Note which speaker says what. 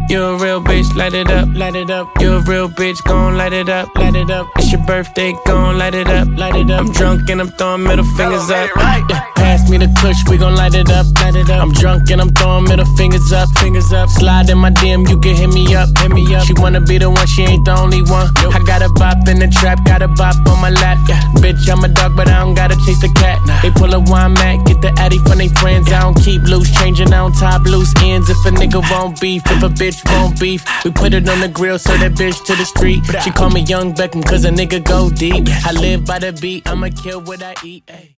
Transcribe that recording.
Speaker 1: You a real bitch, light it up, light it up. You a real bitch, gon' light it up, light it up. It's your birthday, gon' light it up, light it up. I'm drunk and I'm throwing middle fingers up. Yeah, pass me the kush, we gon' light it up, light it up. I'm drunk and I'm throwing middle fingers up, fingers up. Slide in my DM, you can hit me up, hit me up. She wanna be the one, she ain't the only one. I got a bop in the trap, got a bop on my lap. Yeah, bitch, I'm a dog, but I don't gotta chase the cat. They pull a wine mat, get the addy from they friends. I don't keep loose, changing, I don't tie loose ends. If a nigga won't beef, if a bitch won't beef, we put it on the grill, so that bitch to the street. She call me Young Beckham, cause a nigga go deep. I live by the beat, I'ma kill what I eat. Ay.